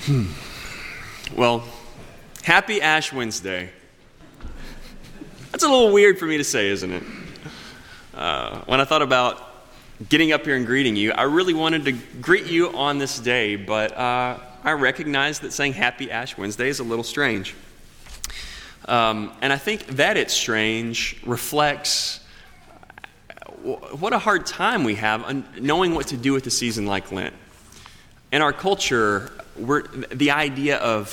Well, happy Ash Wednesday. That's a little weird for me to say, isn't it? When I thought about getting up here and greeting you, I really wanted to greet you on this day, but I recognize that saying happy Ash Wednesday is a little strange. And I think that it's strange reflects what a hard time we have on knowing what to do with a season like Lent. In our culture, the idea of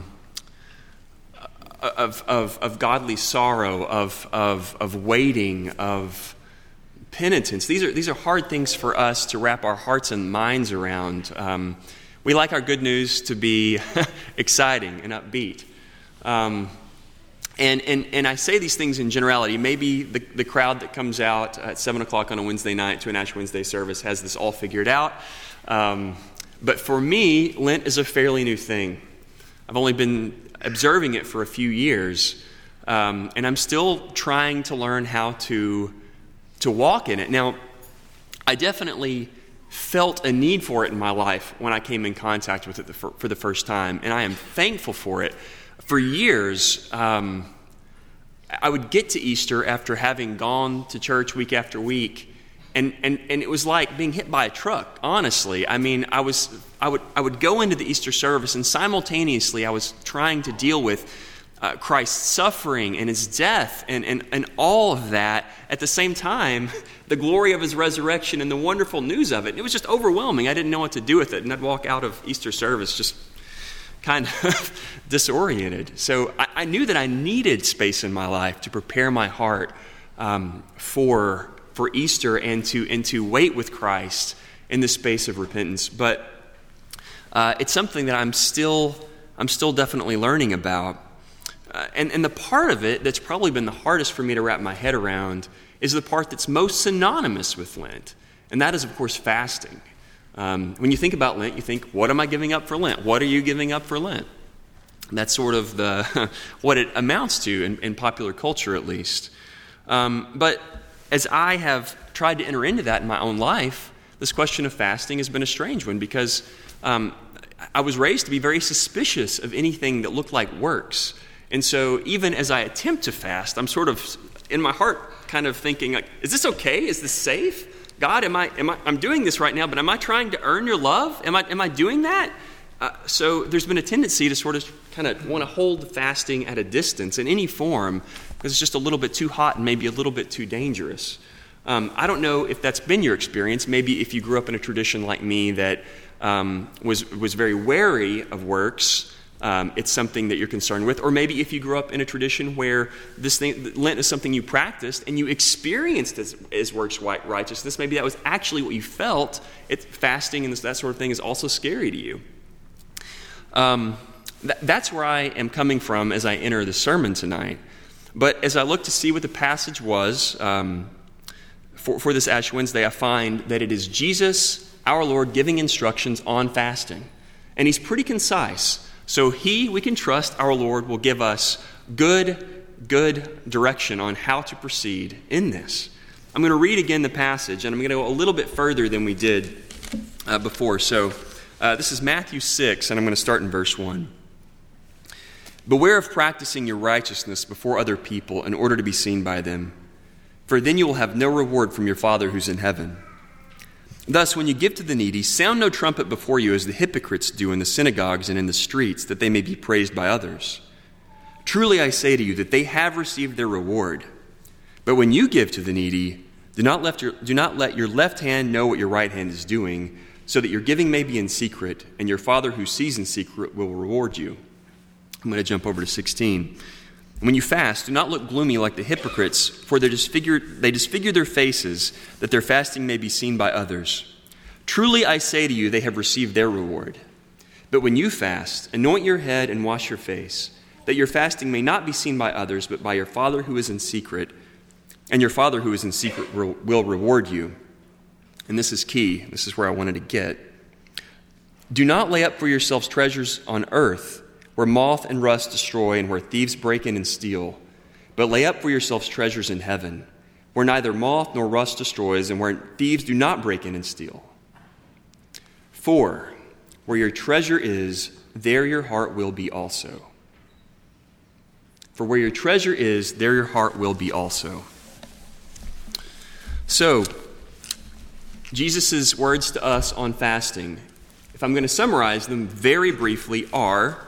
godly sorrow, of waiting, of penitence. These are hard things for us to wrap our hearts and minds around. We like our good news to be exciting and upbeat. And I say these things in generality. Maybe the crowd that comes out at 7 o'clock on a Wednesday night to an Ash Wednesday service has this all figured out. But for me, Lent is a fairly new thing. I've only been observing it for a few years, and I'm still trying to learn how to walk in it. Now, I definitely felt a need for it in my life when I came in contact with it for the first time, and I am thankful for it. For years, I would get to Easter after having gone to church week after week, and it was like being hit by a truck, honestly. I mean, I would go into the Easter service, and simultaneously I was trying to deal with Christ's suffering and his death and all of that. At the same time, the glory of his resurrection and the wonderful news of it. It was just overwhelming. I didn't know what to do with it, and I'd walk out of Easter service just kind of disoriented. So I knew that I needed space in my life to prepare my heart for Easter and to wait with Christ in the space of repentance. But it's something that I'm still definitely learning about. And the part of it that's probably been the hardest for me to wrap my head around is the part that's most synonymous with Lent, and that is, of course, fasting. When you think about Lent, you think, what am I giving up for Lent? What are you giving up for Lent? And that's sort of what it amounts to in popular culture, at least. But as I have tried to enter into that in my own life, this question of fasting has been a strange one because I was raised to be very suspicious of anything that looked like works. And so even as I attempt to fast, I'm sort of, in my heart, kind of thinking, like, is this okay? Is this safe? God, I'm doing this right now, but am I trying to earn your love? Am I doing that? So there's been a tendency to sort of kind of want to hold fasting at a distance in any form because it's just a little bit too hot and maybe a little bit too dangerous. I don't know if that's been your experience. Maybe if you grew up in a tradition like me that was very wary of works, it's something that you're concerned with. Or maybe if you grew up in a tradition where Lent is something you practiced and you experienced as works righteousness, maybe that was actually what you felt. Fasting and that sort of thing is also scary to you. That's where I am coming from as I enter the sermon tonight. But as I look to see what the passage was for this Ash Wednesday, I find that it is Jesus, our Lord, giving instructions on fasting. And he's pretty concise. So we can trust our Lord will give us good direction on how to proceed in this. I'm going to read again the passage, and I'm going to go a little bit further than we did before. So this is Matthew 6, and I'm going to start in verse 1. Beware of practicing your righteousness before other people in order to be seen by them, for then you will have no reward from your Father who's in heaven. Thus, when you give to the needy, sound no trumpet before you as the hypocrites do in the synagogues and in the streets, that they may be praised by others. Truly I say to you that they have received their reward. But when you give to the needy, do not let your left hand know what your right hand is doing, so that your giving may be in secret, and your Father who sees in secret will reward you. I'm going to jump over to 16. When you fast, do not look gloomy like the hypocrites, for they disfigure their faces, that their fasting may be seen by others. Truly I say to you, they have received their reward. But when you fast, anoint your head and wash your face, that your fasting may not be seen by others, but by your Father who is in secret. And your Father who is in secret will reward you. And this is key. This is where I wanted to get. Do not lay up for yourselves treasures on earth, where moth and rust destroy and where thieves break in and steal. But lay up for yourselves treasures in heaven, where neither moth nor rust destroys and where thieves do not break in and steal. For Where your treasure is, there your heart will be also. For where your treasure is, there your heart will be also. So, Jesus' words to us on fasting, if I'm going to summarize them very briefly, are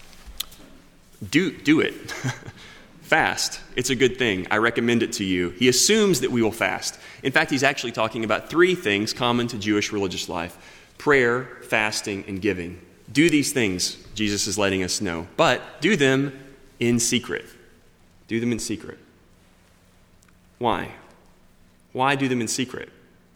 do it. Fast. It's a good thing. I recommend it to you. He assumes that we will fast. In fact, he's actually talking about three things common to Jewish religious life: prayer, fasting, and giving. Do these things, Jesus is letting us know, but do them in secret. Do them in secret. Why? Why do them in secret?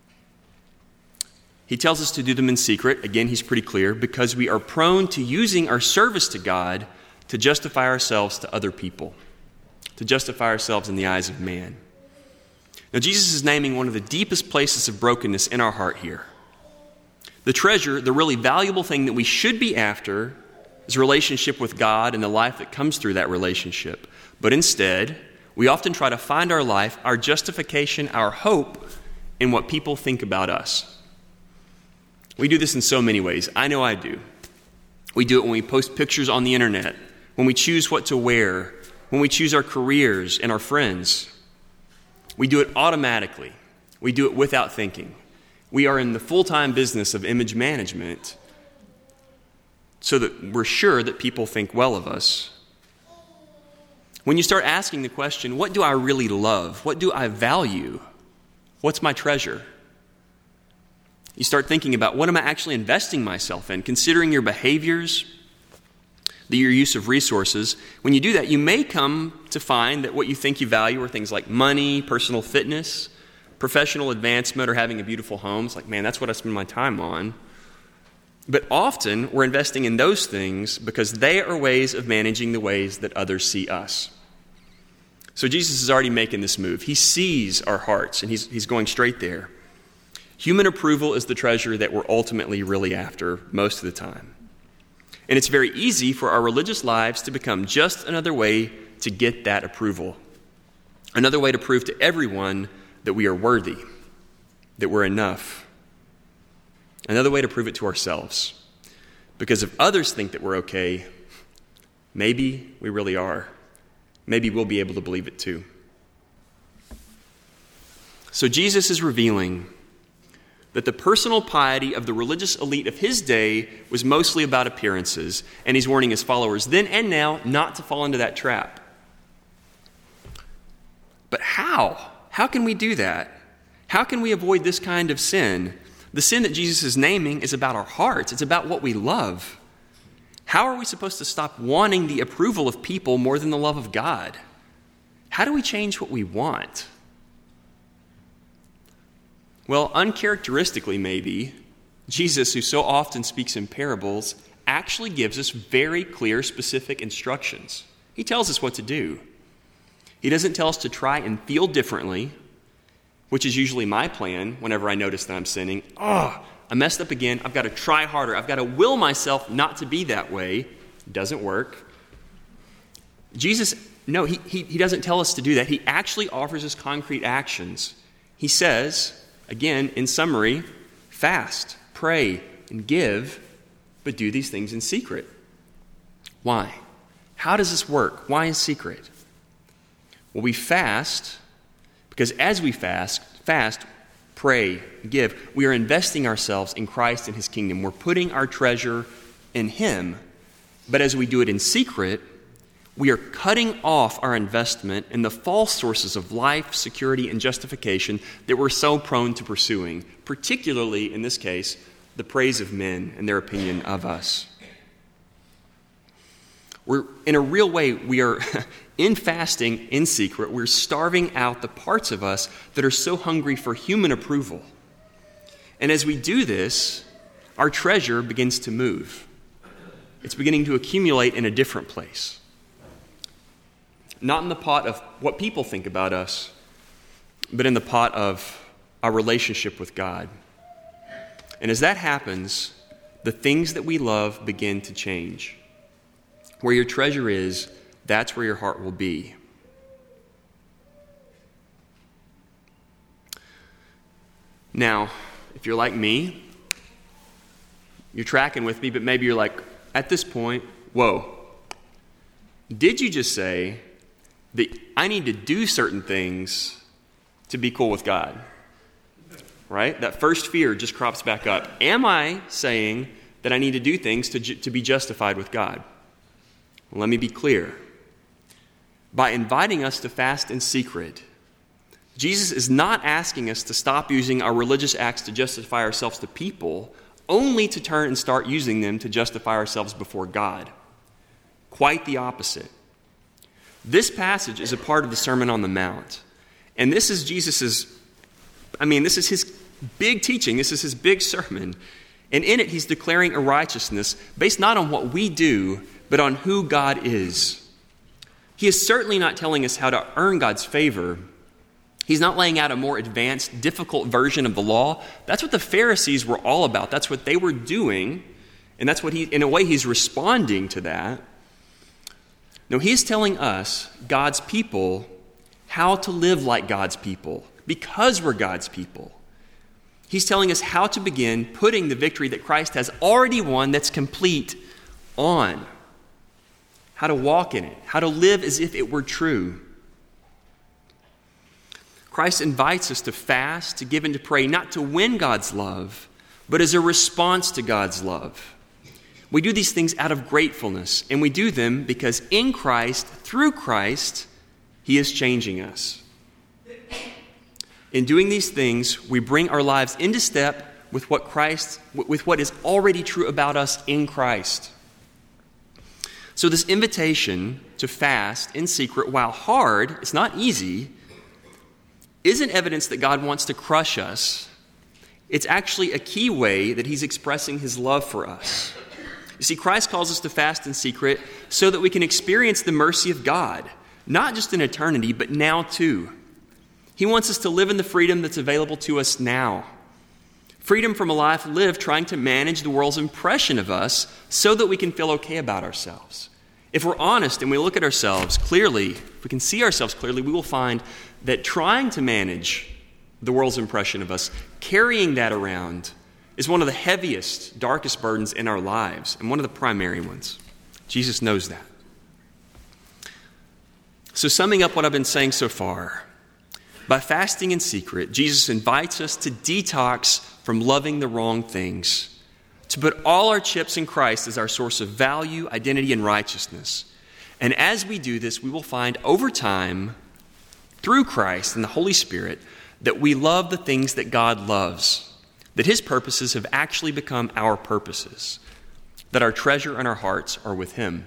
He tells us to do them in secret. Again, he's pretty clear, because we are prone to using our service to God to justify ourselves to other people, to justify ourselves in the eyes of man. Now, Jesus is naming one of the deepest places of brokenness in our heart here. The treasure, the really valuable thing that we should be after, is a relationship with God and the life that comes through that relationship. But instead, we often try to find our life, our justification, our hope in what people think about us. We do this in so many ways. I know I do. We do it when we post pictures on the internet, when we choose what to wear, when we choose our careers and our friends. We do it automatically. We do it without thinking. We are in the full-time business of image management so that we're sure that people think well of us. When you start asking the question, what do I really love? What do I value? What's my treasure? You start thinking about, what am I actually investing myself in? Considering your behaviors, your use of resources. When you do that, you may come to find that what you think you value are things like money, personal fitness, professional advancement, or having a beautiful home. It's like, man, that's what I spend my time on. But often, we're investing in those things because they are ways of managing the ways that others see us. So Jesus is already making this move. He sees our hearts, and he's going straight there. Human approval is the treasure that we're ultimately really after most of the time. And it's very easy for our religious lives to become just another way to get that approval. Another way to prove to everyone that we are worthy, that we're enough. Another way to prove it to ourselves. Because if others think that we're okay, maybe we really are. Maybe we'll be able to believe it too. So Jesus is revealing that the personal piety of the religious elite of his day was mostly about appearances, and he's warning his followers then and now not to fall into that trap. But how? How can we do that? How can we avoid this kind of sin? The sin that Jesus is naming is about our hearts. It's about what we love. How are we supposed to stop wanting the approval of people more than the love of God? How do we change what we want? Well, uncharacteristically maybe, Jesus, who so often speaks in parables, actually gives us very clear, specific instructions. He tells us what to do. He doesn't tell us to try and feel differently, which is usually my plan whenever I notice that I'm sinning. I messed up again. I've got to try harder. I've got to will myself not to be that way. It doesn't work. Jesus, no, he doesn't tell us to do that. He actually offers us concrete actions. He says, again, in summary, fast, pray, and give, but do these things in secret. Why? How does this work? Why in secret? Well, we fast because as we fast, pray, give, we are investing ourselves in Christ and his kingdom. We're putting our treasure in him. But as we do it in secret, we are cutting off our investment in the false sources of life, security, and justification that we're so prone to pursuing, particularly, in this case, the praise of men and their opinion of us. In a real way, we are, in fasting in secret, we're starving out the parts of us that are so hungry for human approval. And as we do this, our treasure begins to move. It's beginning to accumulate in a different place. Not in the pot of what people think about us, but in the pot of our relationship with God. And as that happens, the things that we love begin to change. Where your treasure is, that's where your heart will be. Now, if you're like me, You're tracking with me, but maybe you're like, at this point, whoa. Did you just say that I need to do certain things to be cool with God? Right? That first fear just crops back up. Am I saying that I need to do things to be justified with God? Well, let me be clear. By inviting us to fast in secret, Jesus is not asking us to stop using our religious acts to justify ourselves to people, only to turn and start using them to justify ourselves before God. Quite the opposite. This passage is a part of the Sermon on the Mount. And this is this is his big teaching. This is his big sermon. And in it, he's declaring a righteousness based not on what we do, but on who God is. He is certainly not telling us how to earn God's favor. He's not laying out a more advanced, difficult version of the law. That's what the Pharisees were all about. That's what they were doing. And that's what in a way, he's responding to that. No, he's telling us, God's people, how to live like God's people, because we're God's people. He's telling us how to begin putting the victory that Christ has already won, that's complete, on. How to walk in it, how to live as if it were true. Christ invites us to fast, to give and to pray, not to win God's love, but as a response to God's love. We do these things out of gratefulness, and we do them because in Christ, through Christ, he is changing us. In doing these things, we bring our lives into step with what is already true about us in Christ. So this invitation to fast in secret, while hard, it's not easy, isn't evidence that God wants to crush us. It's actually a key way that he's expressing his love for us. You see, Christ calls us to fast in secret so that we can experience the mercy of God, not just in eternity, but now too. He wants us to live in the freedom that's available to us now. Freedom from a life lived trying to manage the world's impression of us so that we can feel okay about ourselves. If we're honest and we look at ourselves clearly, if we can see ourselves clearly, we will find that trying to manage the world's impression of us, carrying that around, is one of the heaviest, darkest burdens in our lives, and one of the primary ones. Jesus knows that. So summing up what I've been saying so far, by fasting in secret, Jesus invites us to detox from loving the wrong things, to put all our chips in Christ as our source of value, identity, and righteousness. And as we do this, we will find over time, through Christ and the Holy Spirit, that we love the things that God loves, that his purposes have actually become our purposes, that our treasure and our hearts are with him.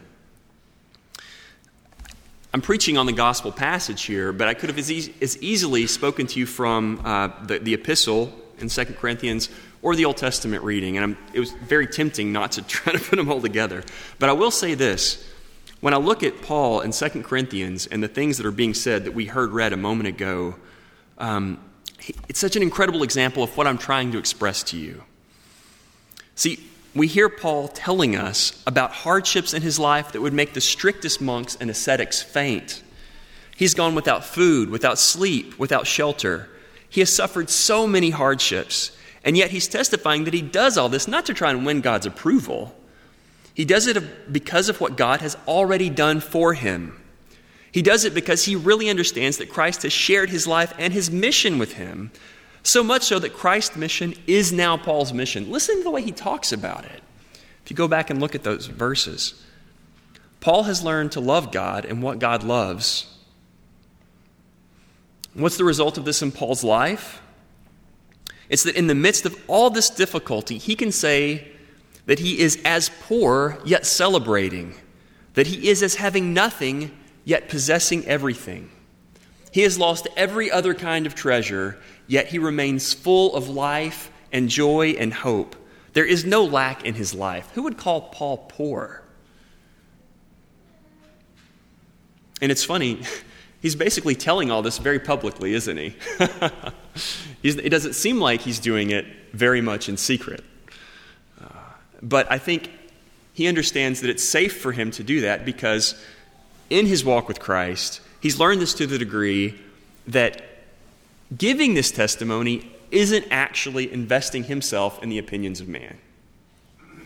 I'm preaching on the gospel passage here, but I could have as easily spoken to you from the epistle in 2 Corinthians or the Old Testament reading, and it was very tempting not to try to put them all together. But I will say this. When I look at Paul in 2 Corinthians and the things that are being said that we heard read a moment ago, it's such an incredible example of what I'm trying to express to you. See, we hear Paul telling us about hardships in his life that would make the strictest monks and ascetics faint. He's gone without food, without sleep, without shelter. He has suffered so many hardships, and yet he's testifying that he does all this not to try and win God's approval. He does it because of what God has already done for him. He does it because he really understands that Christ has shared his life and his mission with him, so much so that Christ's mission is now Paul's mission. Listen to the way he talks about it. If you go back and look at those verses, Paul has learned to love God and what God loves. What's the result of this in Paul's life? It's that in the midst of all this difficulty, he can say that he is as poor, yet celebrating, that he is as having nothing, yet possessing everything. He has lost every other kind of treasure, yet he remains full of life and joy and hope. There is no lack in his life. Who would call Paul poor? And it's funny, he's basically telling all this very publicly, isn't he? It doesn't seem like he's doing it very much in secret. But I think he understands that it's safe for him to do that because in his walk with Christ, he's learned this to the degree that giving this testimony isn't actually investing himself in the opinions of man.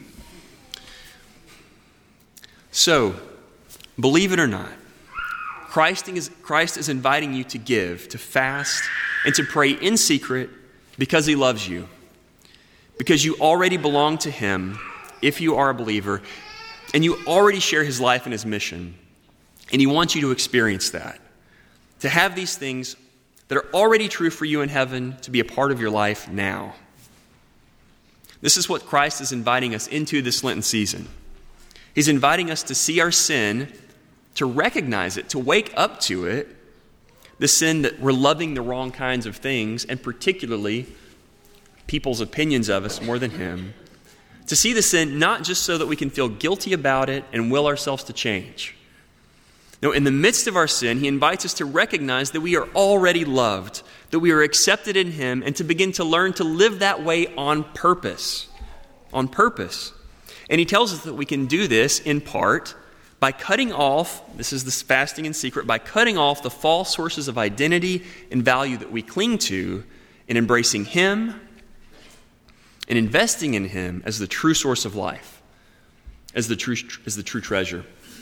So, believe it or not, Christ is inviting you to give, to fast, and to pray in secret because he loves you. Because you already belong to him if you are a believer, and you already share his life and his mission. And he wants you to experience that. To have these things that are already true for you in heaven to be a part of your life now. This is what Christ is inviting us into this Lenten season. He's inviting us to see our sin, to recognize it, to wake up to it, the sin that we're loving the wrong kinds of things, and particularly people's opinions of us more than him. To see the sin not just so that we can feel guilty about it and will ourselves to change. No, in the midst of our sin, he invites us to recognize that we are already loved, that we are accepted in him, and to begin to learn to live that way on purpose. On purpose. And he tells us that we can do this in part by cutting off, this is this fasting in secret, by cutting off the false sources of identity and value that we cling to and embracing him and investing in him as the true source of life, as the true treasure.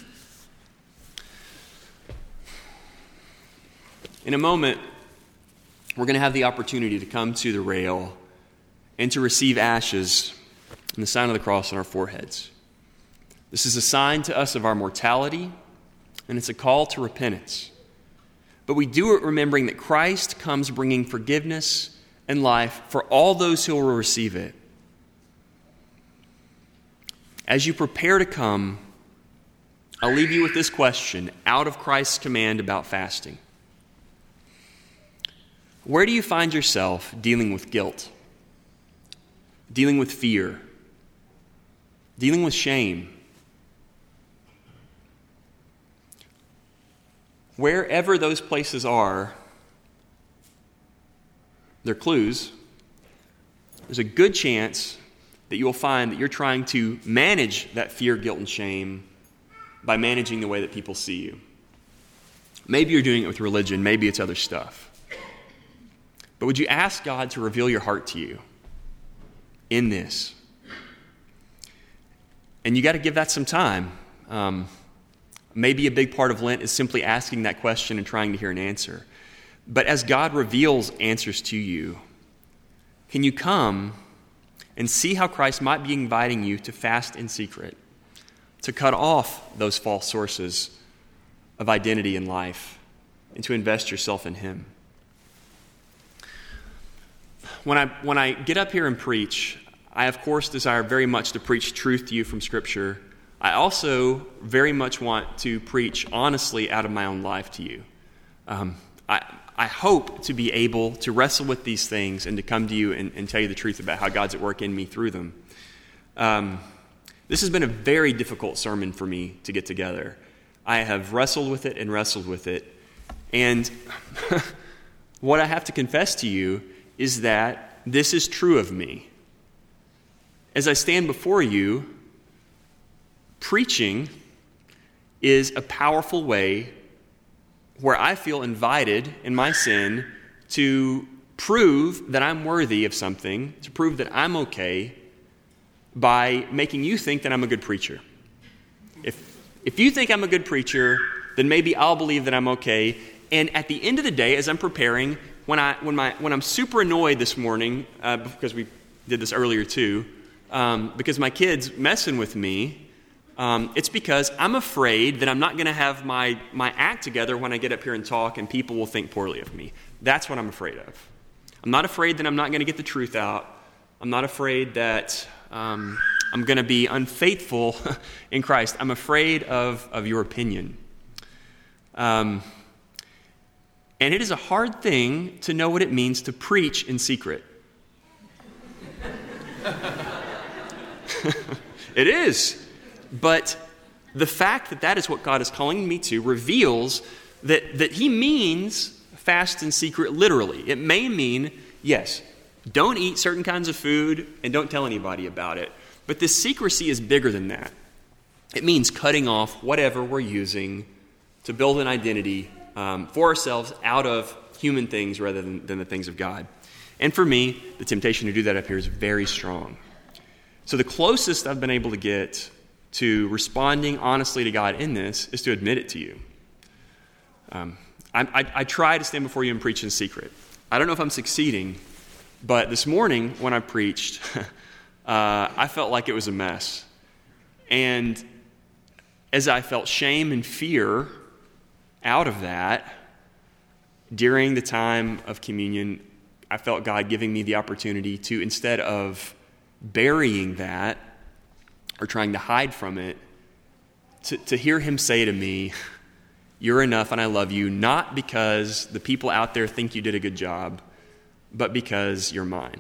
In a moment, we're going to have the opportunity to come to the rail and to receive ashes and the sign of the cross on our foreheads. This is a sign to us of our mortality, and it's a call to repentance. But we do it remembering that Christ comes bringing forgiveness and life for all those who will receive it. As you prepare to come, I'll leave you with this question out of Christ's command about fasting. Where do you find yourself dealing with guilt, dealing with fear, dealing with shame? Wherever those places are, they're clues. There's a good chance that you'll find that you're trying to manage that fear, guilt, and shame by managing the way that people see you. Maybe you're doing it with religion. Maybe it's other stuff. But would you ask God to reveal your heart to you in this? And you got to give that some time. Maybe a big part of Lent is simply asking that question and trying to hear an answer. But as God reveals answers to you, can you come and see how Christ might be inviting you to fast in secret, to cut off those false sources of identity in life, and to invest yourself in him? When I get up here and preach, I of course desire very much to preach truth to you from Scripture. I also very much want to preach honestly out of my own life to you. I hope to be able to wrestle with these things and to come to you and tell you the truth about how God's at work in me through them. This has been a very difficult sermon for me to get together. I have wrestled with it. And what I have to confess to you is that this is true of me. As I stand before you, preaching is a powerful way where I feel invited in my sin to prove that I'm worthy of something, to prove that I'm okay by making you think that I'm a good preacher. If you think I'm a good preacher, then maybe I'll believe that I'm okay. And at the end of the day, as I'm preparing, when I'm super annoyed this morning, because we did this earlier too, because my kid's messing with me, it's because I'm afraid that I'm not going to have my act together when I get up here and talk, and people will think poorly of me. That's what I'm afraid of. I'm not afraid that I'm not going to get the truth out. I'm not afraid that I'm going to be unfaithful in Christ. I'm afraid of your opinion. And it is a hard thing to know what it means to preach in secret. It is. But the fact that that is what God is calling me to reveals that he means fast in secret literally. It may mean, yes, don't eat certain kinds of food and don't tell anybody about it. But this secrecy is bigger than that. It means cutting off whatever we're using to build an identity for ourselves out of human things rather than the things of God. And for me, the temptation to do that up here is very strong. So the closest I've been able to get to responding honestly to God in this is to admit it to you. I try to stand before you and preach in secret. I don't know if I'm succeeding, but this morning when I preached, I felt like it was a mess. And as I felt shame and fear out of that, during the time of communion, I felt God giving me the opportunity to, instead of burying that or trying to hide from it, to hear him say to me, "You're enough and I love you, not because the people out there think you did a good job, but because you're mine."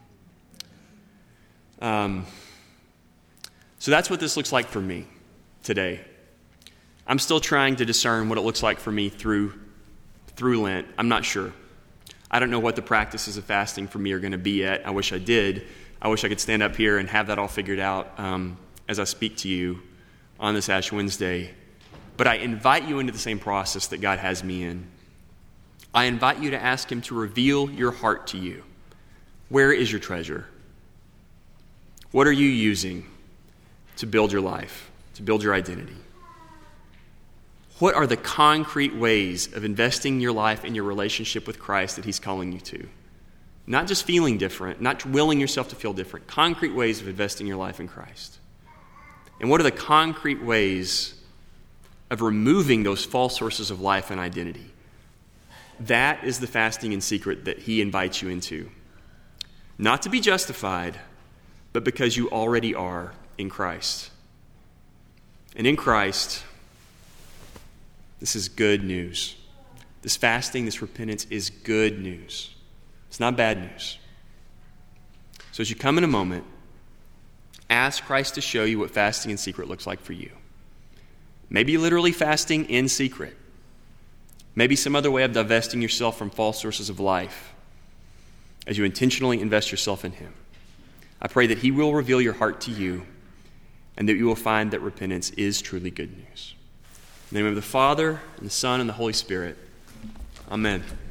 So that's what this looks like for me today. I'm still trying to discern what it looks like for me through Lent. I'm not sure. I don't know what the practices of fasting for me are going to be yet. I wish I did. I wish I could stand up here and have that all figured out as I speak to you on this Ash Wednesday. But I invite you into the same process that God has me in. I invite you to ask him to reveal your heart to you. Where is your treasure? What are you using to build your life, to build your identity? What are the concrete ways of investing your life in your relationship with Christ that he's calling you to? Not just feeling different, not willing yourself to feel different. Concrete ways of investing your life in Christ. And what are the concrete ways of removing those false sources of life and identity? That is the fasting in secret that he invites you into. Not to be justified, but because you already are in Christ. And in Christ, this is good news. This fasting, this repentance is good news. It's not bad news. So as you come in a moment, ask Christ to show you what fasting in secret looks like for you. Maybe literally fasting in secret. Maybe some other way of divesting yourself from false sources of life as you intentionally invest yourself in him. I pray that he will reveal your heart to you and that you will find that repentance is truly good news. In the name of the Father, and the Son, and the Holy Spirit. Amen.